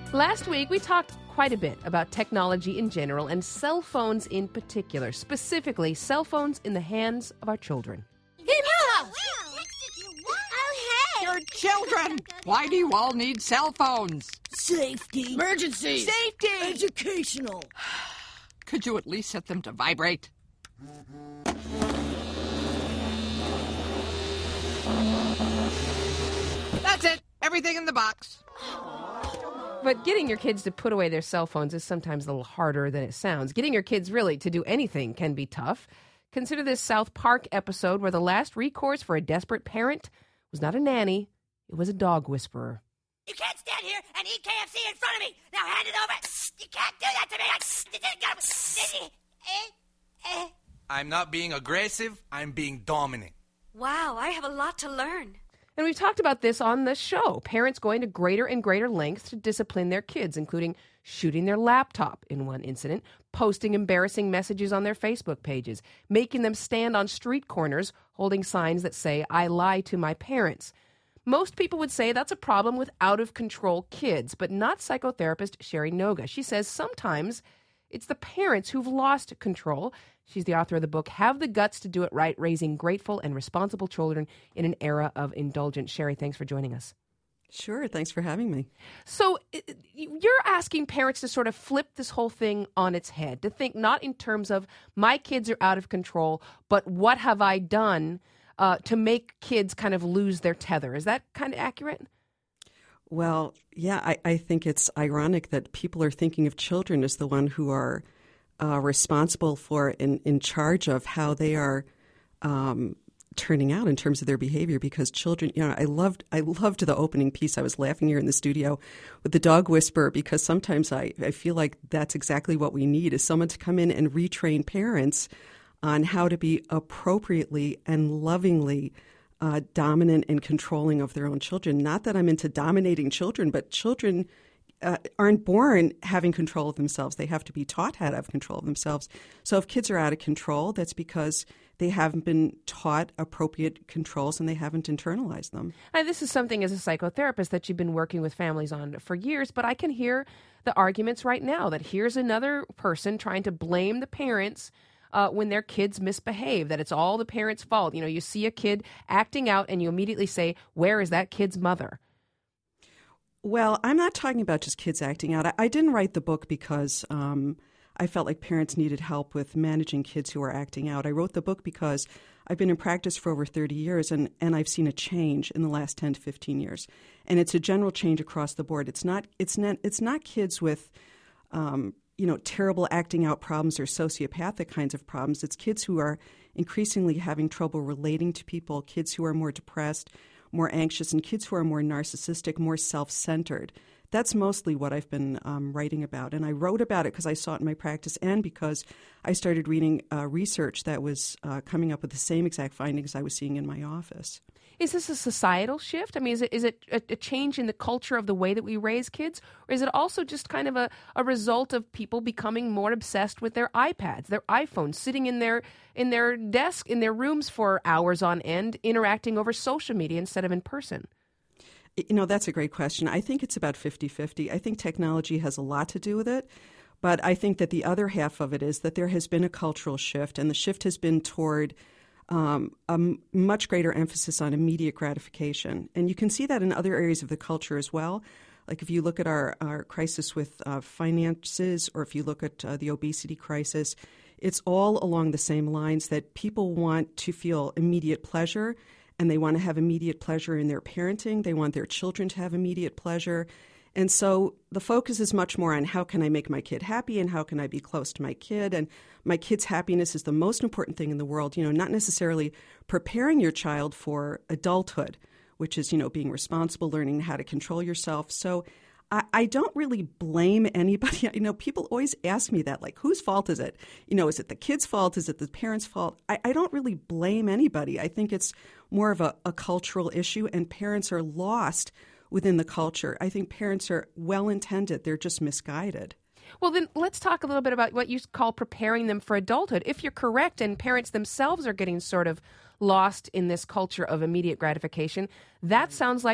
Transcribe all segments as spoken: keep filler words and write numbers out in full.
Last week, we talked quite a bit about technology in general and cell phones in particular, specifically cell phones in the hands of our children. Oh, hey! You're children! Why do you all need cell phones? Safety. Emergency. Safety. Educational. Could you at least set them to vibrate? That's it. Everything in the box. But getting your kids to put away their cell phones is sometimes a little harder than it sounds. Getting your kids really to do anything can be tough. Consider this South Park episode where the last recourse for a desperate parent was not a nanny, it was a dog whisperer. You can't stand here and eat K F C in front of me. Now hand it over. You can't do that to me. I'm not being aggressive. I'm being dominant. Wow, I have a lot to learn. And we've talked about this on the show. Parents going to greater and greater lengths to discipline their kids, including shooting their laptop in one incident, posting embarrassing messages on their Facebook pages, making them stand on street corners holding signs that say, "I lie to my parents." Most people would say that's a problem with out-of-control kids, but not psychotherapist Sherry Noga. She says sometimes it's the parents who've lost control. She's the author of the book, Have the Guts to Do It Right, Raising Grateful and Responsible Children in an Era of Indulgence. Sherry, thanks for joining us. Sure, thanks for having me. So you're asking parents to sort of flip this whole thing on its head, to think not in terms of my kids are out of control, but what have I done uh, to make kids kind of lose their tether. Is that kind of accurate? Well, yeah, I, I think it's ironic that people are thinking of children as the one who are uh, responsible for, in, in charge of how they are um, turning out in terms of their behavior. Because children, you know, I loved, I loved the opening piece. I was laughing here in the studio with the dog whisperer, because sometimes I, I feel like that's exactly what we need, is someone to come in and retrain parents on how to be appropriately and lovingly Uh, dominant and controlling of their own children. Not that I'm into dominating children, but children uh, aren't born having control of themselves. They have to be taught how to have control of themselves. So if kids are out of control, that's because they haven't been taught appropriate controls and they haven't internalized them. And this is something as a psychotherapist that you've been working with families on for years, but I can hear the arguments right now that here's another person trying to blame the parents Uh, when their kids misbehave, that it's all the parents' fault. You know, you see a kid acting out and you immediately say, where is that kid's mother? Well, I'm not talking about just kids acting out. I, I didn't write the book because um, I felt like parents needed help with managing kids who are acting out. I wrote the book because I've been in practice for over thirty years, and, and I've seen a change in the last ten to fifteen years. And it's a general change across the board. It's not, it's not, it's not kids with um, you know, terrible acting out problems or sociopathic kinds of problems. It's kids who are increasingly having trouble relating to people, kids who are more depressed, more anxious, and kids who are more narcissistic, more self-centered. That's mostly what I've been um, writing about. And I wrote about it because I saw it in my practice and because I started reading uh, research that was uh, coming up with the same exact findings I was seeing in my office. Is this a societal shift? I mean, is it is it a, a change in the culture of the way that we raise kids? Or is it also just kind of a, a result of people becoming more obsessed with their iPads, their iPhones, sitting in their in their desk, in their rooms for hours on end, interacting over social media instead of in person? You know, that's a great question. I think it's about fifty-fifty. I think technology has a lot to do with it. But I think that the other half of it is that there has been a cultural shift, and the shift has been toward Um, a m- much greater emphasis on immediate gratification. And you can see that in other areas of the culture as well. Like if you look at our, our crisis with uh, finances, or if you look at uh, the obesity crisis, it's all along the same lines, that people want to feel immediate pleasure, and they want to have immediate pleasure in their parenting. They want their children to have immediate pleasure. And so the focus is much more on how can I make my kid happy and how can I be close to my kid. And my kid's happiness is the most important thing in the world, you know, not necessarily preparing your child for adulthood, which is, you know, being responsible, learning how to control yourself. So I, I don't really blame anybody. You know, people always ask me that, like, whose fault is it? You know, is it the kid's fault? Is it the parents' fault? I, I don't really blame anybody. I think it's more of a, a cultural issue, and parents are lost within the culture. I think parents are well-intended. They're just misguided. Well, then let's talk a little bit about what you call preparing them for adulthood. If you're correct and parents themselves are getting sort of lost in this culture of immediate gratification, that sounds like the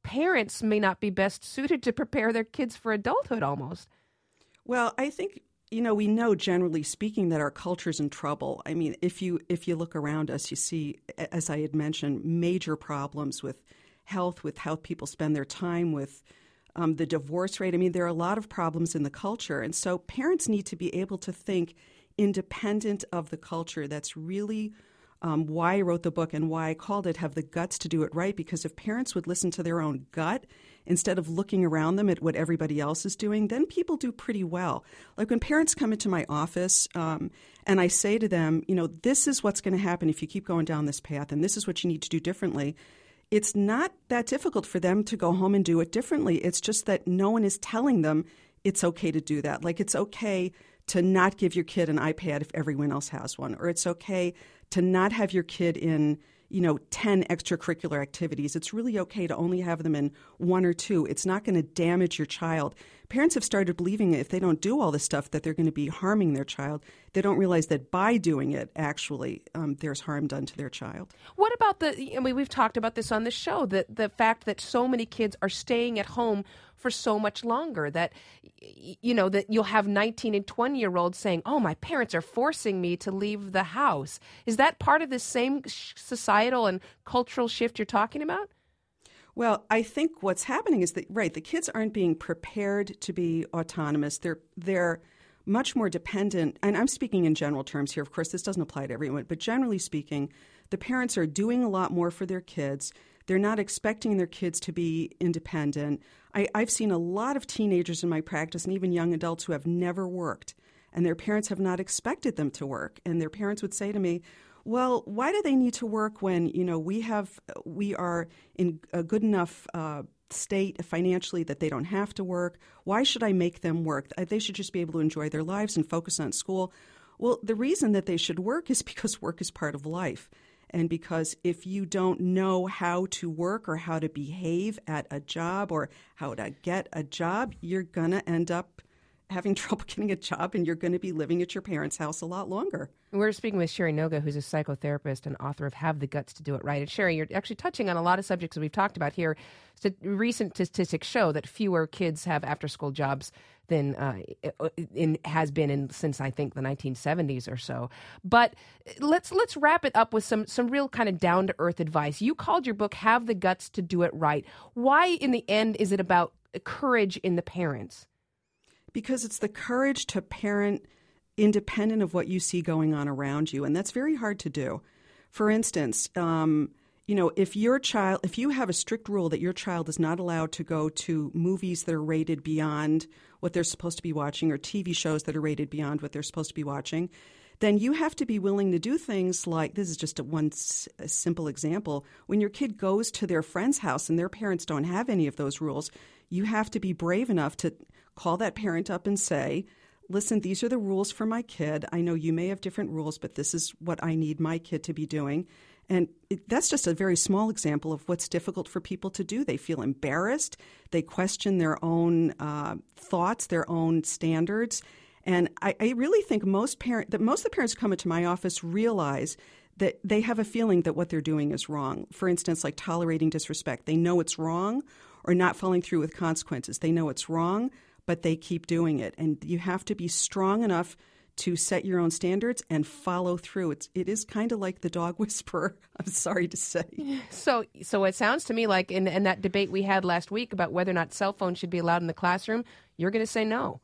parents may not be best suited to prepare their kids for adulthood almost. Well, I think, you know, we know generally speaking that our culture's in trouble. I mean, if you if you look around us, you see, as I had mentioned, major problems with health, with how people spend their time, with um, the divorce rate. I mean, there are a lot of problems in the culture. And so parents need to be able to think independent of the culture. That's really um, why I wrote the book and why I called it Have the Guts to Do It Right, because if parents would listen to their own gut instead of looking around them at what everybody else is doing, then people do pretty well. Like when parents come into my office um, and I say to them, you know, this is what's going to happen if you keep going down this path and this is what you need to do differently. It's not that difficult for them to go home and do it differently. It's just that no one is telling them it's okay to do that. Like it's okay to not give your kid an iPad if everyone else has one, or it's okay to not have your kid in, you know, ten extracurricular activities. It's really okay to only have them in one or two. It's not going to damage your child. Parents have started believing if they don't do all this stuff that they're going to be harming their child. They don't realize that by doing it, actually, um, there's harm done to their child. What about the, I mean, we've talked about this on the show, that the fact that so many kids are staying at home for so much longer, that, you know, that you'll have nineteen and twenty-year-olds saying, oh, my parents are forcing me to leave the house. Is that part of the same societal and cultural shift you're talking about? Well, I think what's happening is that, right, the kids aren't being prepared to be autonomous. They're they're much more dependent, and I'm speaking in general terms here. Of course, this doesn't apply to everyone, but generally speaking, the parents are doing a lot more for their kids. They're not expecting their kids to be independent. I, I've seen a lot of teenagers in my practice and even young adults who have never worked, and their parents have not expected them to work. And their parents would say to me, well, why do they need to work when, you know, we have we are in a good enough uh, state financially that they don't have to work? Why should I make them work? They should just be able to enjoy their lives and focus on school. Well, the reason that they should work is because work is part of life. And because if you don't know how to work or how to behave at a job or how to get a job, you're going to end up having trouble getting a job and you're going to be living at your parents' house a lot longer. We're speaking with Sherry Noga, who's a psychotherapist and author of Have the Guts to Do It Right. And Sherry, you're actually touching on a lot of subjects that we've talked about here. St- recent statistics show that fewer kids have after-school jobs than uh, in, has been in since I think the nineteen seventies or so. But let's let's wrap it up with some some real kind of down-to-earth advice. You called your book Have the Guts to Do It Right. Why, in the end, is it about courage in the parents? Because it's the courage to parent independent of what you see going on around you, and that's very hard to do. For instance, um, you know, if your child, if you have a strict rule that your child is not allowed to go to movies that are rated beyond what they're supposed to be watching or T V shows that are rated beyond what they're supposed to be watching, then you have to be willing to do things like, this is just a one s- a simple example, when your kid goes to their friend's house and their parents don't have any of those rules, you have to be brave enough to call that parent up and say, listen, these are the rules for my kid. I know you may have different rules, but this is what I need my kid to be doing. And it, that's just a very small example of what's difficult for people to do. They feel embarrassed. They question their own uh, thoughts, their own standards. And I, I really think most parent that most of the parents who come into my office realize that they have a feeling that what they're doing is wrong. For instance, like tolerating disrespect. They know it's wrong, or not following through with consequences. They know it's wrong, but they keep doing it. And you have to be strong enough to set your own standards and follow through. It's, it is kind of like the dog whisperer, I'm sorry to say. So so it sounds to me like in, in that debate we had last week about whether or not cell phones should be allowed in the classroom, you're going to say no.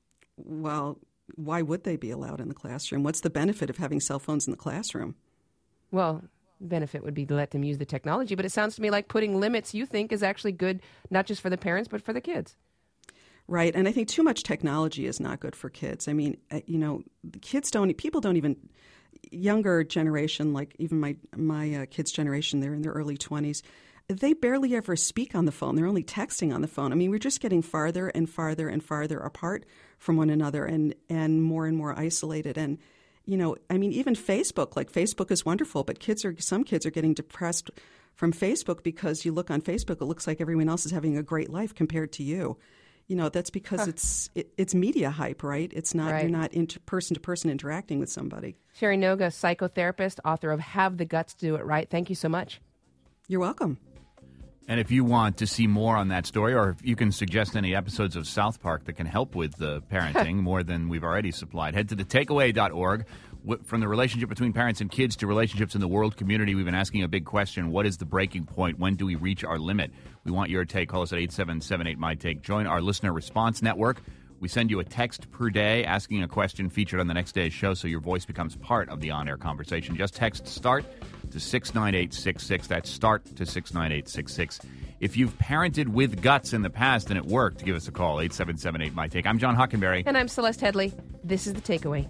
Well, why would they be allowed in the classroom? What's the benefit of having cell phones in the classroom? Well, benefit would be to let them use the technology, but it sounds to me like putting limits you think is actually good, not just for the parents, but for the kids. Right, and I think too much technology is not good for kids. I mean, you know, kids don't, people don't even, younger generation, like even my my uh, kids' generation, they're in their early twenties, they barely ever speak on the phone. They're only texting on the phone. I mean, we're just getting farther and farther and farther apart from one another and, and more and more isolated. And, you know, I mean, even Facebook, like Facebook is wonderful, but kids are, some kids are getting depressed from Facebook because you look on Facebook, it looks like everyone else is having a great life compared to you. You know, that's because huh. it's it, it's media hype, right? It's not, right. You're not inter- person-to-person interacting with somebody. Sherry Noga, psychotherapist, author of Have the Guts to Do It Right. Thank you so much. You're welcome. And if you want to see more on that story, or if you can suggest any episodes of South Park that can help with the parenting more than we've already supplied, head to the takeaway dot org. From the relationship between parents and kids to relationships in the world community, we've been asking a big question. What is the breaking point? When do we reach our limit? We want your take. Call us at eight seven seven eight, M Y take. Join our listener response network. We send you a text per day asking a question featured on the next day's show so your voice becomes part of the on-air conversation. Just text START to six nine eight six six. That's START to six nine eight six six. If you've parented with guts in the past and it worked, give us a call, eight seven seven eight, M Y take. I'm John Hockenberry. And I'm Celeste Headley. This is The Takeaway.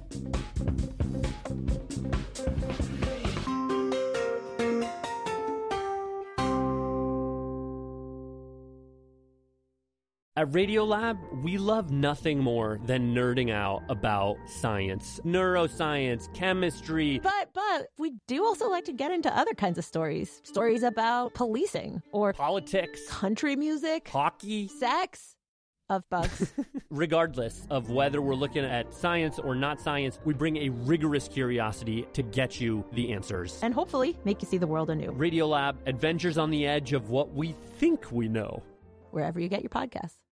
At Radiolab, we love nothing more than nerding out about science, neuroscience, chemistry. But, but, we do also like to get into other kinds of stories. Stories about policing, or politics, country music, hockey, sex, of bugs. Regardless of whether we're looking at science or not science, we bring a rigorous curiosity to get you the answers. And hopefully make you see the world anew. Radiolab, adventures on the edge of what we think we know. Wherever you get your podcasts.